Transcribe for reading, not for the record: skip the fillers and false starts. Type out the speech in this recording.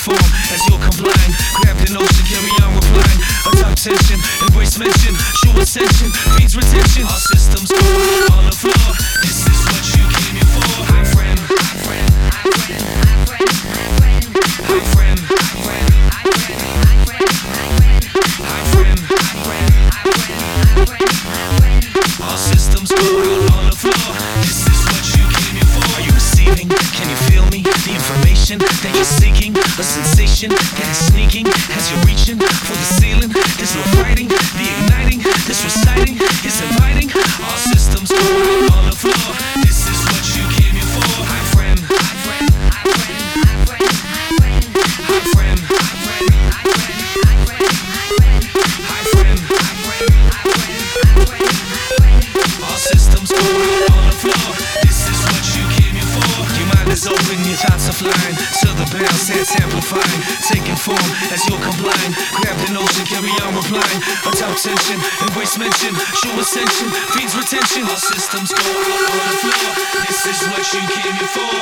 form as you're complying. Grab the notion, carry on replying. A top tension, embrace mention. True ascension, feeds retention. Our systems go on the floor. This is what you came here for. Hi friend, hi friend, hi friend, hi friend, hi friend, hi friend, hi friend, hi friend, hi friend, hi friend, hi friend. Our systems go on the floor. This is what you came here for. Are you receiving? Can you feel me? The information that you're seeking, a sensation that is sneaking as you're reaching for the ceiling. There's no fighting, the igniting, this reciting is inviting. Our systems go on the floor. This is what you came here for. Hi friend, hi friend, hi friend, hi friend, hi friend, hi friend, hi friend, hi friend, hi friend, hi friend, hi friend, hi friend, hi friend, hi friend. Our systems go on the floor. This is what you came here for. Your mind is open, your thoughts are flying. To the bounce, that's amplifying. Taking form as you're complying. Grab the notion, carry on replying. A top tension, embrace mention. True ascension, feeds retention. Our systems go on the floor. This is what you came here for.